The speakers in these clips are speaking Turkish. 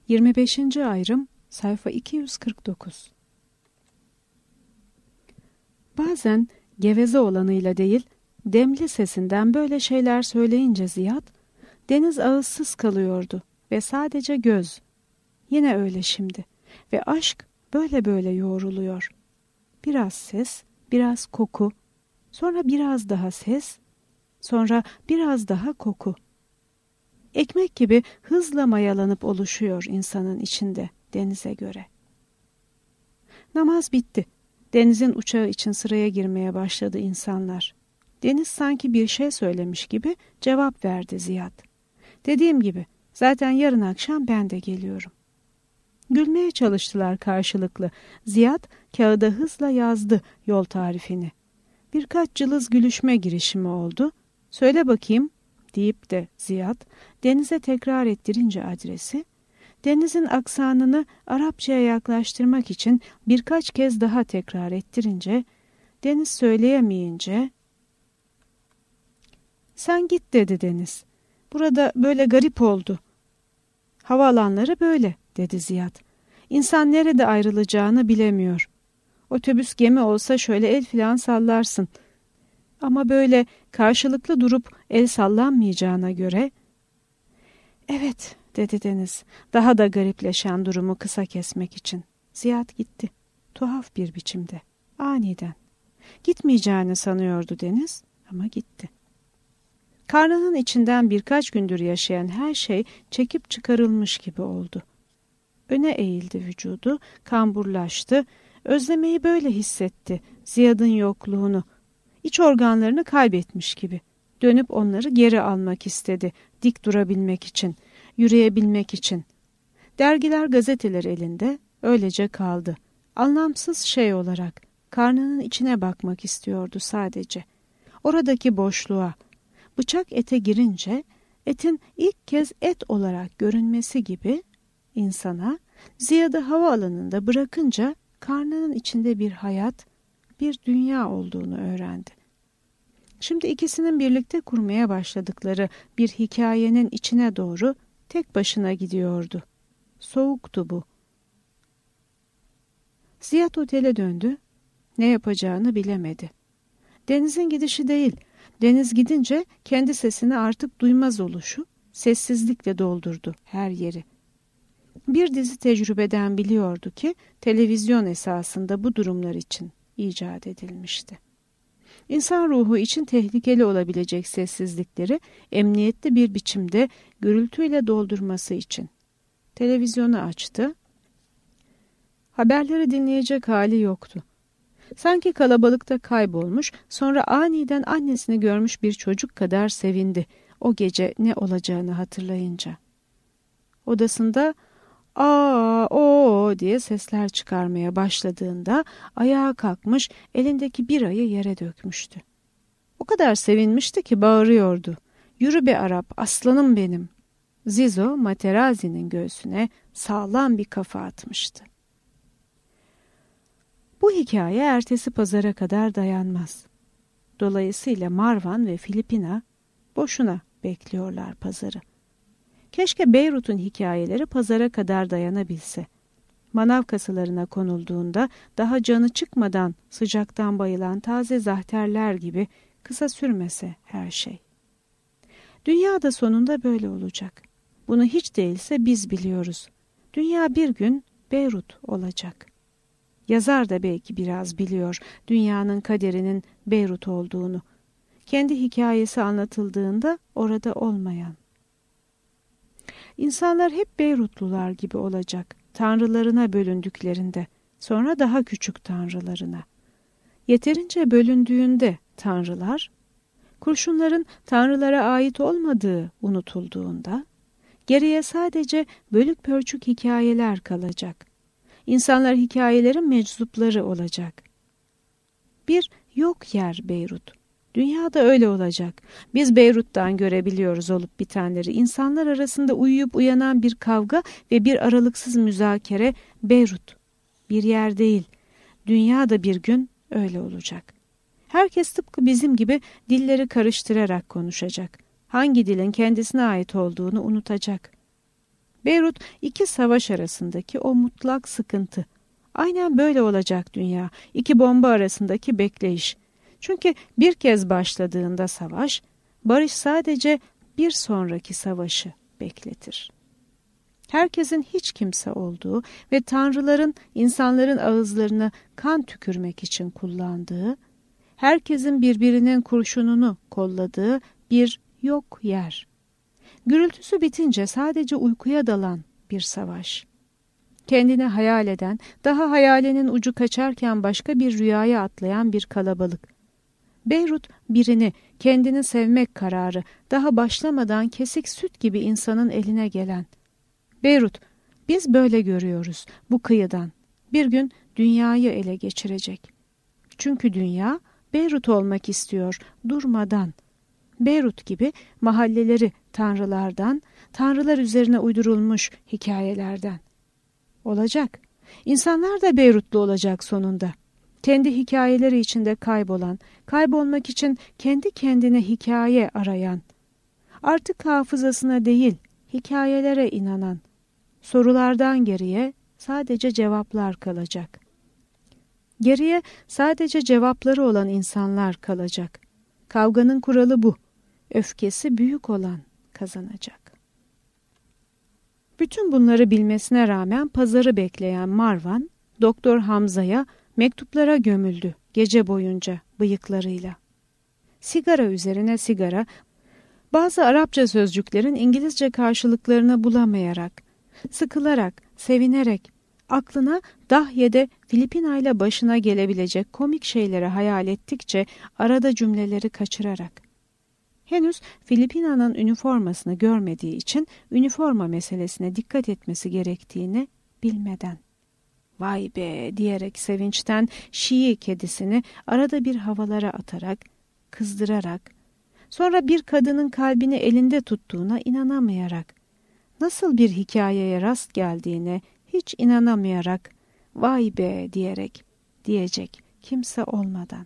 25. ayrım sayfa 249. Bazen geveze olanıyla değil, demli sesinden böyle şeyler söyleyince Ziyad, deniz ağızsız kalıyordu ve sadece göz. Yine öyle şimdi ve aşk böyle böyle yoğruluyor. Biraz ses, biraz koku, sonra biraz daha ses, sonra biraz daha koku. Ekmek gibi hızla mayalanıp oluşuyor insanın içinde denize göre. Namaz bitti. Denizin uçağı için sıraya girmeye başladı insanlar. Deniz sanki bir şey söylemiş gibi cevap verdi Ziyad. Dediğim gibi zaten yarın akşam ben de geliyorum. Gülmeye çalıştılar karşılıklı. Ziyad kağıda hızla yazdı yol tarifini. Birkaç cılız gülüşme girişimi oldu. Söyle bakayım deyip de Ziyad denize tekrar ettirince adresi, denizin aksanını Arapçaya yaklaştırmak için birkaç kez daha tekrar ettirince, deniz söyleyemeyince, "Sen git," dedi deniz. "Burada böyle garip oldu. Havaalanları böyle," dedi Ziyad. "İnsan nerede ayrılacağını bilemiyor. Otobüs gemi olsa şöyle el filan sallarsın. Ama böyle karşılıklı durup el sallanmayacağına göre..." "Evet," dedi deniz, daha da garipleşen durumu kısa kesmek için. Ziyad gitti. Tuhaf bir biçimde. Aniden. Gitmeyeceğini sanıyordu deniz ama gitti. Karnının içinden birkaç gündür yaşayan her şey çekip çıkarılmış gibi oldu. Öne eğildi vücudu, kamburlaştı. Özlemeyi böyle hissetti, Ziyad'ın yokluğunu. İç organlarını kaybetmiş gibi. Dönüp onları geri almak istedi, dik durabilmek için, yürüyebilmek için. Dergiler, gazeteler elinde, öylece kaldı. Anlamsız şey olarak, karnının içine bakmak istiyordu sadece. Oradaki boşluğa, bıçak ete girince, etin ilk kez et olarak görünmesi gibi, insana, Ziyad'ı havaalanında bırakınca, karnının içinde bir hayat, bir dünya olduğunu öğrendi. Şimdi ikisinin birlikte kurmaya başladıkları bir hikayenin içine doğru tek başına gidiyordu. Soğuktu bu. Ziyad otele döndü. Ne yapacağını bilemedi. Denizin gidişi değil, deniz gidince kendi sesini artık duymaz oluşu sessizlikle doldurdu her yeri. Bir dizi tecrübeden biliyordu ki televizyon esasında bu durumlar için icat edilmişti. İnsan ruhu için tehlikeli olabilecek sessizlikleri emniyetli bir biçimde gürültüyle doldurması için. Televizyonu açtı. Haberleri dinleyecek hali yoktu. Sanki kalabalıkta kaybolmuş, sonra aniden annesini görmüş bir çocuk kadar sevindi o gece ne olacağını hatırlayınca. Odasında "Aa, o" diye sesler çıkarmaya başladığında ayağa kalkmış, elindeki birayı yere dökmüştü. O kadar sevinmişti ki bağırıyordu. "Yürü be Arap, aslanım benim." Zizo, Materazzi'nin göğsüne sağlam bir kafa atmıştı. Bu hikaye ertesi pazara kadar dayanmaz. Dolayısıyla Marwan ve Filipina boşuna bekliyorlar pazarı. Keşke Beyrut'un hikayeleri pazara kadar dayanabilse. Manav kasalarına konulduğunda daha canı çıkmadan sıcaktan bayılan taze zahterler gibi kısa sürmese her şey. Dünya da sonunda böyle olacak. Bunu hiç değilse biz biliyoruz. Dünya bir gün Beyrut olacak. Yazar da belki biraz biliyor dünyanın kaderinin Beyrut olduğunu. Kendi hikayesi anlatıldığında orada olmayan. İnsanlar hep Beyrutlular gibi olacak, tanrılarına bölündüklerinde, sonra daha küçük tanrılarına. Yeterince bölündüğünde tanrılar, kurşunların tanrılara ait olmadığı unutulduğunda, geriye sadece bölük pörçük hikayeler kalacak. İnsanlar hikayelerin meczupları olacak. Bir yok yer Beyrut. Dünyada öyle olacak. Biz Beyrut'tan görebiliyoruz olup bitenleri. İnsanlar arasında uyuyup uyanan bir kavga ve bir aralıksız müzakere Beyrut. Bir yer değil. Dünya da bir gün öyle olacak. Herkes tıpkı bizim gibi dilleri karıştırarak konuşacak. Hangi dilin kendisine ait olduğunu unutacak. Beyrut iki savaş arasındaki o mutlak sıkıntı. Aynen böyle olacak dünya. İki bomba arasındaki bekleyiş. Çünkü bir kez başladığında savaş, barış sadece bir sonraki savaşı bekletir. Herkesin hiç kimse olduğu ve tanrıların insanların ağızlarını kan tükürmek için kullandığı, herkesin birbirinin kurşununu kolladığı bir yok yer. Gürültüsü bitince sadece uykuya dalan bir savaş. Kendini hayal eden, daha hayalinin ucu kaçarken başka bir rüyaya atlayan bir kalabalık. Beyrut birini, kendini sevmek kararı, daha başlamadan kesik süt gibi insanın eline gelen. Beyrut, biz böyle görüyoruz bu kıyıdan. Bir gün dünyayı ele geçirecek. Çünkü dünya Beyrut olmak istiyor durmadan. Beyrut gibi mahalleleri tanrılardan, tanrılar üzerine uydurulmuş hikayelerden. Olacak. İnsanlar da Beyrutlu olacak sonunda. Kendi hikayeleri içinde kaybolan, kaybolmak için kendi kendine hikaye arayan, artık hafızasına değil, hikayelere inanan, sorulardan geriye sadece cevaplar kalacak. Geriye sadece cevapları olan insanlar kalacak. Kavganın kuralı bu. Öfkesi büyük olan kazanacak. Bütün bunları bilmesine rağmen pazarı bekleyen Marvan, Doktor Hamza'ya mektuplara gömüldü gece boyunca bıyıklarıyla. Sigara üzerine sigara, bazı Arapça sözcüklerin İngilizce karşılıklarını bulamayarak, sıkılarak, sevinerek, aklına Dahye'de Filipina ile başına gelebilecek komik şeyleri hayal ettikçe arada cümleleri kaçırarak. Henüz Filipina'nın üniformasını görmediği için üniforma meselesine dikkat etmesi gerektiğini bilmeden. Vay be diyerek sevinçten Şii kedisini arada bir havalara atarak, kızdırarak, sonra bir kadının kalbini elinde tuttuğuna inanamayarak, nasıl bir hikayeye rast geldiğine hiç inanamayarak, vay be diyecek kimse olmadan.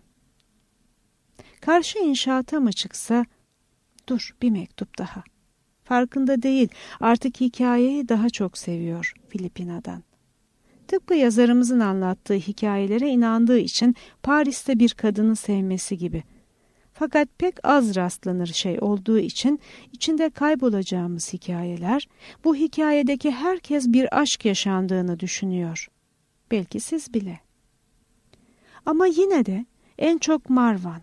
Karşı inşaata mı çıksa, dur bir mektup daha. Farkında değil, artık hikayeyi daha çok seviyor Filipina'dan. Tıpkı yazarımızın anlattığı hikayelere inandığı için Paris'te bir kadını sevmesi gibi. Fakat pek az rastlanır şey olduğu için içinde kaybolacağımız hikayeler, bu hikayedeki herkes bir aşk yaşandığını düşünüyor. Belki siz bile. Ama yine de en çok Marvan.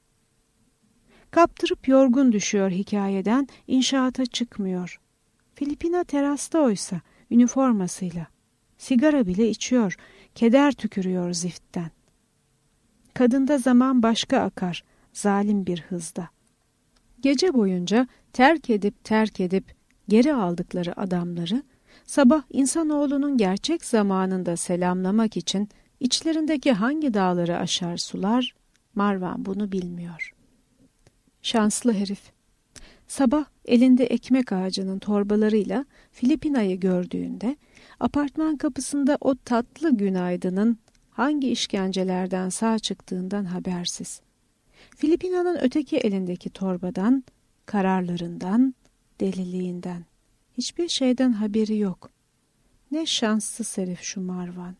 Kaptırıp yorgun düşüyor hikayeden, inşaata çıkmıyor. Filipina terasta oysa, üniformasıyla. Sigara bile içiyor, keder tükürüyor ziftten. Kadında zaman başka akar, zalim bir hızda. Gece boyunca terk edip geri aldıkları adamları, sabah insanoğlunun gerçek zamanında selamlamak için içlerindeki hangi dağları aşar sular, Marvan bunu bilmiyor. Şanslı herif. Sabah elinde ekmek ağacının torbalarıyla Filipina'yı gördüğünde, apartman kapısında o tatlı günaydının hangi işkencelerden sağ çıktığından habersiz. Filipina'nın öteki elindeki torbadan, kararlarından, deliliğinden, hiçbir şeyden haberi yok. Ne şanssız herif şu Marvan.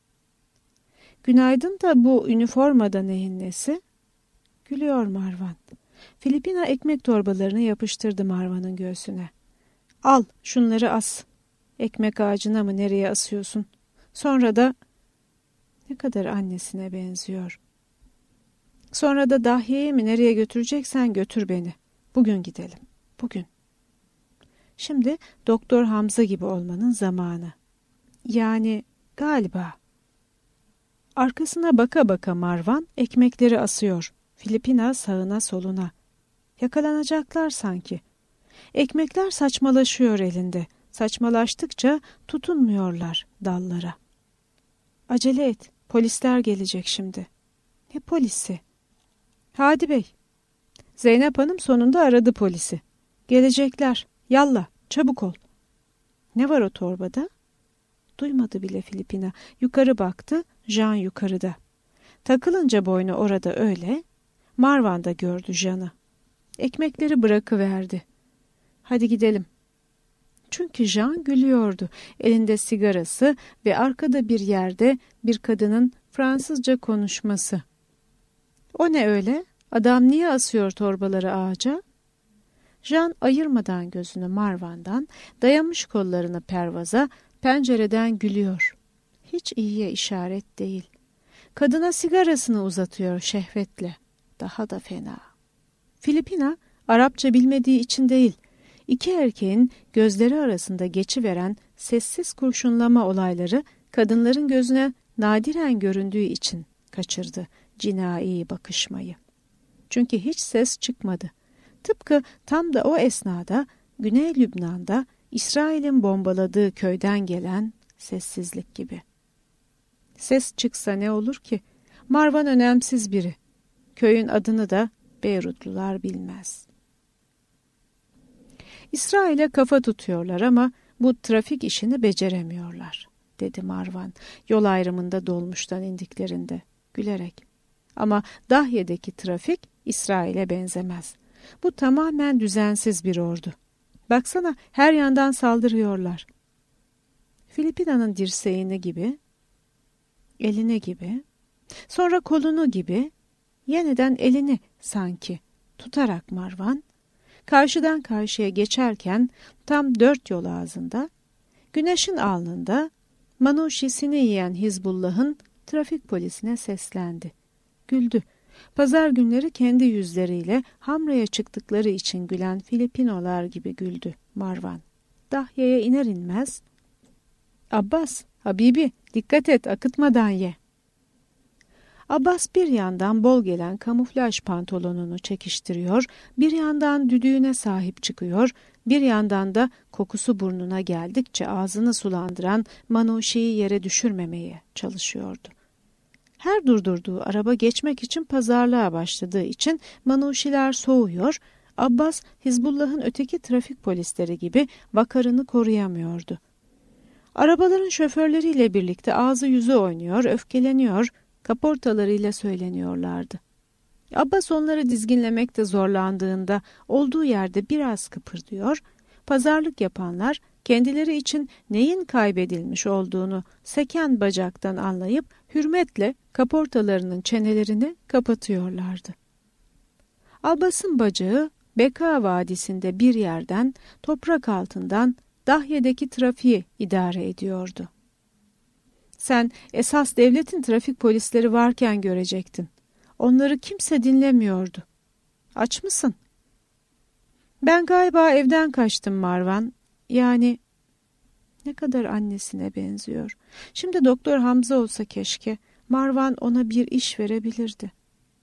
Günaydın da bu üniformada neyin nesi? Gülüyor Marvan. Filipina ekmek torbalarını yapıştırdı Marvan'ın göğsüne. Al şunları as. Ekmek ağacına mı nereye asıyorsun? Sonra da... Ne kadar annesine benziyor. Sonra da Dahye'ye mi nereye götüreceksen götür beni. Bugün gidelim. Bugün. Şimdi Doktor Hamza gibi olmanın zamanı. Yani galiba. Arkasına baka baka Marvan ekmekleri asıyor. Filipina sağına soluna. Yakalanacaklar sanki. Ekmekler saçmalaşıyor elinde. Saçmalaştıkça tutunmuyorlar dallara. Acele et. Polisler gelecek şimdi. Ne polisi? Hadi Bey. Zeynep Hanım sonunda aradı polisi. Gelecekler. Yallah, çabuk ol. Ne var o torbada? Duymadı bile Filipina. Yukarı baktı, Jean yukarıda. Takılınca boynu orada öyle. Marvan da gördü Jean'ı. Ekmekleri bırakıverdi. Hadi gidelim. Çünkü Jean gülüyordu. Elinde sigarası ve arkada bir yerde bir kadının Fransızca konuşması. "O ne öyle? Adam niye asıyor torbaları ağaca?" Jean ayırmadan gözünü Marvan'dan, dayamış kollarını pervaza, pencereden gülüyor. Hiç iyiye işaret değil. Kadına sigarasını uzatıyor şehvetle. Daha da fena. Filipina, Arapça bilmediği için değil, iki erkeğin gözleri arasında geçiveren sessiz kurşunlama olayları kadınların gözüne nadiren göründüğü için kaçırdı cinai bakışmayı. Çünkü hiç ses çıkmadı. Tıpkı tam da o esnada Güney Lübnan'da İsrail'in bombaladığı köyden gelen sessizlik gibi. Ses çıksa ne olur ki? Marvan önemsiz biri. Köyün adını da Beyrutlular bilmez. İsrail'e kafa tutuyorlar ama bu trafik işini beceremiyorlar, dedi Marvan yol ayrımında dolmuştan indiklerinde gülerek. Ama Dahye'deki trafik İsrail'e benzemez. Bu tamamen düzensiz bir ordu. Baksana, her yandan saldırıyorlar. Filipina'nın dirseğini gibi, elini gibi, sonra kolunu gibi, yeniden elini sanki tutarak Marvan, karşıdan karşıya geçerken tam 4 yol ağzında, güneşin alnında manuşisini yiyen Hizbullah'ın trafik polisine seslendi. Güldü. Pazar günleri kendi yüzleriyle Hamra'ya çıktıkları için gülen Filipinolar gibi güldü Marvan. Dahye'ye iner inmez, "Abbas, Habibi, dikkat et, akıtmadan ye." Abbas bir yandan bol gelen kamuflaj pantolonunu çekiştiriyor, bir yandan düdüğüne sahip çıkıyor, bir yandan da kokusu burnuna geldikçe ağzını sulandıran manuşiyi yere düşürmemeye çalışıyordu. Her durdurduğu araba geçmek için pazarlığa başladığı için manuşiler soğuyor, Abbas Hizbullah'ın öteki trafik polisleri gibi vakarını koruyamıyordu. Arabaların şoförleriyle birlikte ağzı yüzü oynuyor, öfkeleniyor, kaportalarıyla söyleniyorlardı. Abbas onları dizginlemekte zorlandığında olduğu yerde biraz kıpırdıyor, pazarlık yapanlar kendileri için neyin kaybedilmiş olduğunu seken bacaktan anlayıp hürmetle kaportalarının çenelerini kapatıyorlardı. Abbas'ın bacağı Beka Vadisi'nde bir yerden, toprak altından Dahye'deki trafiği idare ediyordu. Sen esas devletin trafik polisleri varken görecektin. Onları kimse dinlemiyordu. Aç mısın? Ben galiba evden kaçtım Marvan. Yani ne kadar annesine benziyor. Şimdi Doktor Hamza olsa keşke. Marvan ona bir iş verebilirdi.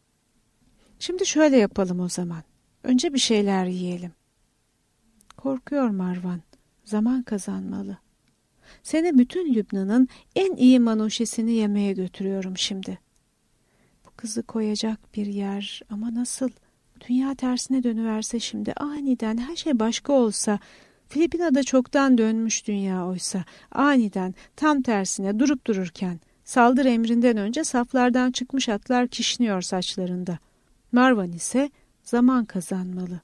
Şimdi şöyle yapalım o zaman. Önce bir şeyler yiyelim. Korkuyor Marvan. Zaman kazanmalı. Seni bütün Lübnan'ın en iyi manuşesini yemeye götürüyorum şimdi. Bu kızı koyacak bir yer ama nasıl? Dünya tersine dönüverse şimdi, aniden her şey başka olsa, Filipina'da çoktan dönmüş dünya oysa, aniden tam tersine durup dururken, saldırı emrinden önce saflardan çıkmış atlar kişniyor saçlarında. Marvan ise zaman kazanmalı.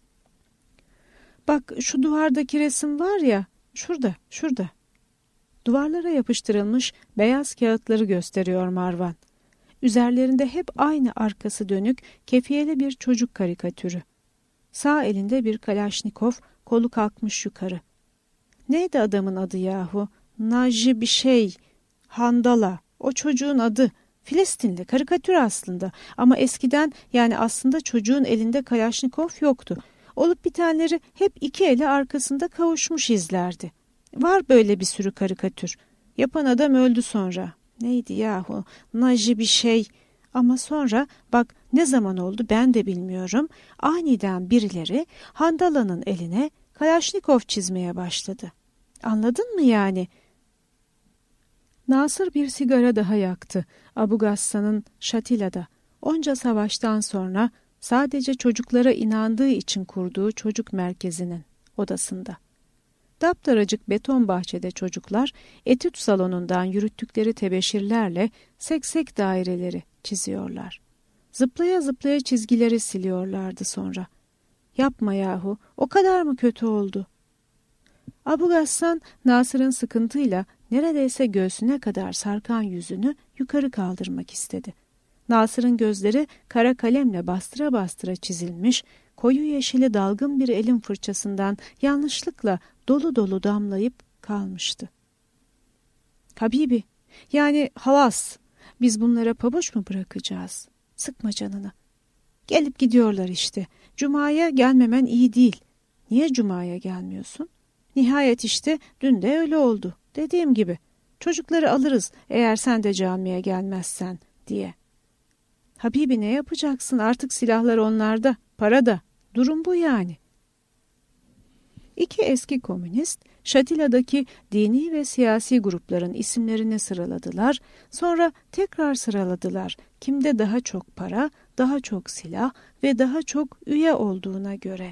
Bak şu duvardaki resim var ya, şurada. Duvarlara yapıştırılmış beyaz kağıtları gösteriyor Marvan. Üzerlerinde hep aynı arkası dönük, kefiyeli bir çocuk karikatürü. Sağ elinde bir Kalaşnikov, kolu kalkmış yukarı. Neydi adamın adı yahu? Naji bir şey, Handala. O çocuğun adı. Filistinli, karikatür aslında. Ama eskiden, yani aslında çocuğun elinde Kalaşnikov yoktu. Olup bitenleri hep iki eli arkasında kavuşmuş izlerdi. Var böyle bir sürü karikatür. Yapan adam öldü sonra. Neydi yahu? Naji bir şey. Ama sonra bak ne zaman oldu ben de bilmiyorum. Aniden birileri Handala'nın eline Kalaşnikov çizmeye başladı. Anladın mı yani? Nasır bir sigara daha yaktı. Abu Gassa'nın Şatila'da. Onca savaştan sonra sadece çocuklara inandığı için kurduğu çocuk merkezinin odasında. Daptaracık beton bahçede çocuklar etüt salonundan yürüttükleri tebeşirlerle seksek daireleri çiziyorlar. Zıplaya zıplaya çizgileri siliyorlardı sonra. Yapma yahu, o kadar mı kötü oldu? Abu Gassan, Nasır'ın sıkıntıyla neredeyse göğsüne kadar sarkan yüzünü yukarı kaldırmak istedi. Nasır'ın gözleri kara kalemle bastıra bastıra çizilmiş, koyu yeşili dalgın bir elin fırçasından yanlışlıkla dolu dolu damlayıp kalmıştı. Habibi, yani halas, biz bunlara pabuç mu bırakacağız? Sıkma canını. Gelip gidiyorlar işte. Cuma'ya gelmemen iyi değil. Niye Cuma'ya gelmiyorsun? Nihayet işte dün de öyle oldu. Dediğim gibi. Çocukları alırız eğer sen de camiye gelmezsen diye. Habibi ne yapacaksın? Artık silahlar onlarda, para da. Durum bu yani. İki eski komünist, Şatila'daki dini ve siyasi grupların isimlerini sıraladılar, sonra tekrar sıraladılar kimde daha çok para, daha çok silah ve daha çok üye olduğuna göre.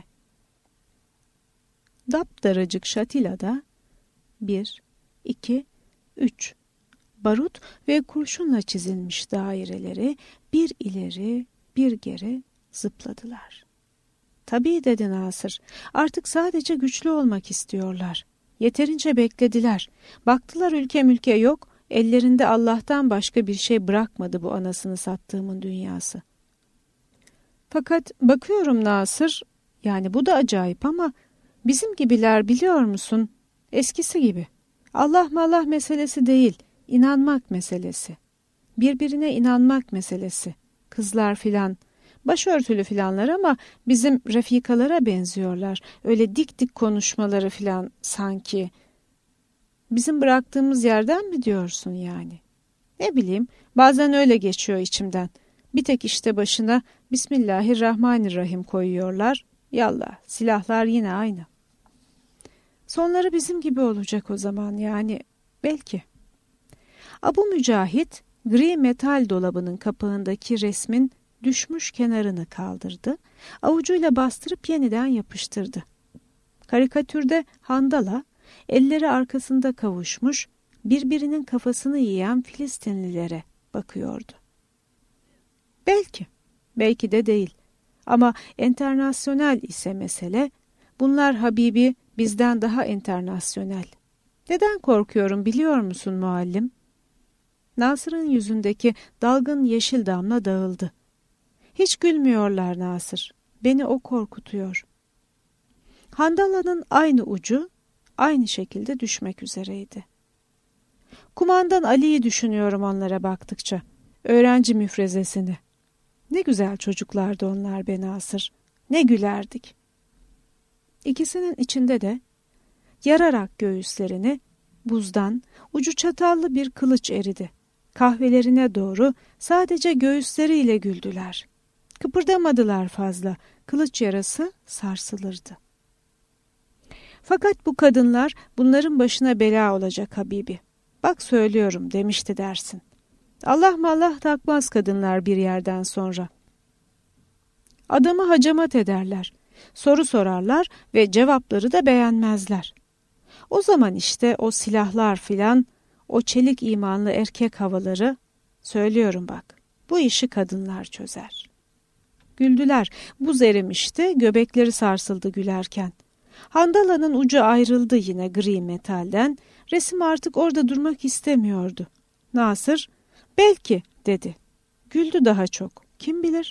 Dapdaracık Şatila'da 1, 2, 3 barut ve kurşunla çizilmiş daireleri bir ileri bir geri zıpladılar. Tabii dedi Nasır, artık sadece güçlü olmak istiyorlar. Yeterince beklediler. Baktılar ülke yok, ellerinde Allah'tan başka bir şey bırakmadı bu anasını sattığımın dünyası. Fakat bakıyorum Nasır, yani bu da acayip ama bizim gibiler biliyor musun? Eskisi gibi. Allah meselesi değil, inanmak meselesi. Birbirine inanmak meselesi. Kızlar filan. Başörtülü filanlar ama bizim refikalara benziyorlar. Öyle dik dik konuşmaları filan sanki. Bizim bıraktığımız yerden mi diyorsun yani? Ne bileyim, bazen öyle geçiyor içimden. Bir tek işte başına Bismillahirrahmanirrahim koyuyorlar. Yallah, silahlar yine aynı. Sonları bizim gibi olacak o zaman yani, belki. Abu Mücahit, gri metal dolabının kapağındaki resmin düşmüş kenarını kaldırdı, avucuyla bastırıp yeniden yapıştırdı. Karikatürde Handala, elleri arkasında kavuşmuş, birbirinin kafasını yiyen Filistinlilere bakıyordu. Belki de değil. Ama enternasyonel ise mesele, bunlar Habibi bizden daha enternasyonel. Neden korkuyorum biliyor musun muallim? Nasır'ın yüzündeki dalgın yeşil damla dağıldı. Hiç gülmüyorlar Nasır. Beni o korkutuyor. Handala'nın aynı ucu aynı şekilde düşmek üzereydi. Kumandan Ali'yi düşünüyorum onlara baktıkça. Öğrenci müfrezesini. Ne güzel çocuklardı onlar be Nasır. Ne gülerdik. İkisinin içinde de yararak göğüslerini buzdan ucu çatallı bir kılıç eridi. Kahvelerine doğru sadece göğüsleriyle güldüler. Kıpırdamadılar fazla. Kılıç yarası sarsılırdı. Fakat bu kadınlar bunların başına bela olacak Habibi. Bak söylüyorum demişti dersin. Allah takmaz kadınlar bir yerden sonra. Adamı hacamat ederler. Soru sorarlar ve cevapları da beğenmezler. O zaman işte o silahlar filan, o çelik imanlı erkek havaları, söylüyorum bak, bu işi kadınlar çözer. Güldüler, buz erimişti, göbekleri sarsıldı gülerken. Handala'nın ucu ayrıldı yine gri metalden, resim artık orada durmak istemiyordu. Nasır, belki dedi. Güldü daha çok, kim bilir?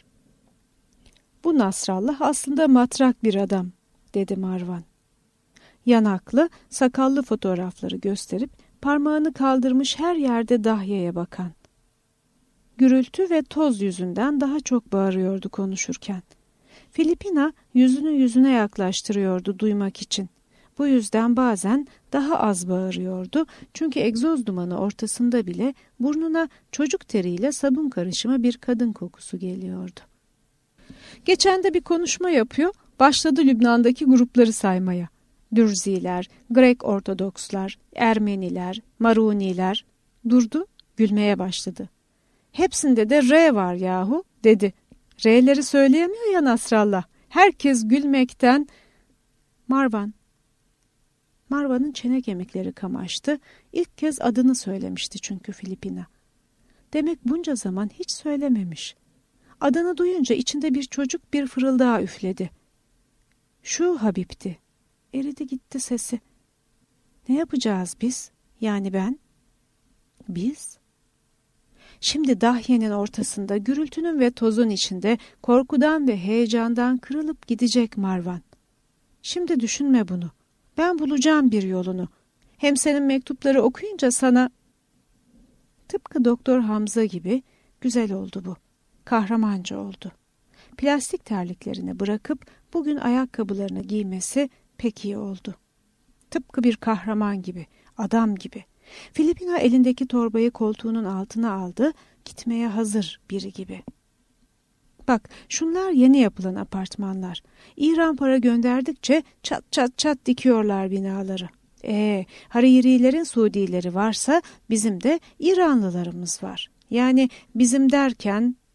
Bu Nasrallah aslında matrak bir adam, dedi Marvan. Yanaklı, sakallı fotoğrafları gösterip parmağını kaldırmış her yerde Dahye'ye bakan. Gürültü ve toz yüzünden daha çok bağırıyordu konuşurken. Filipina yüzünü yüzüne yaklaştırıyordu duymak için. Bu yüzden bazen daha az bağırıyordu çünkü egzoz dumanı ortasında bile burnuna çocuk teriyle sabun karışımı bir kadın kokusu geliyordu. Geçen de bir konuşma yapıyor, başladı Lübnan'daki grupları saymaya. Dürziler, Grek Ortodokslar, Ermeniler, Maruniler. Durdu, gülmeye başladı. Hepsinde de R var yahu, dedi. R'leri söyleyemiyor ya Nasrallah. Herkes gülmekten. Marvan'ın çene kemikleri kamaştı. İlk kez adını söylemişti çünkü Filipina. Demek bunca zaman hiç söylememiş. Adını duyunca içinde bir çocuk bir fırıldağı üfledi. Şu Habib'ti. Eridi gitti sesi. Ne yapacağız biz? Yani ben? Biz? Şimdi Dahye'nin ortasında, gürültünün ve tozun içinde, korkudan ve heyecandan kırılıp gidecek Marwan. Şimdi düşünme bunu. Ben bulacağım bir yolunu. Hem senin mektupları okuyunca sana... Tıpkı Doktor Hamza gibi güzel oldu bu. Kahramanca oldu. Plastik terliklerini bırakıp bugün ayakkabılarını giymesi pek iyi oldu. Tıpkı bir kahraman gibi, adam gibi. Filipina elindeki torbayı koltuğunun altına aldı, gitmeye hazır biri gibi. Bak, şunlar yeni yapılan apartmanlar. İran para gönderdikçe çat çat çat dikiyorlar binaları. Haririlerin Suudileri varsa bizim de İranlılarımız var. Yani bizim derken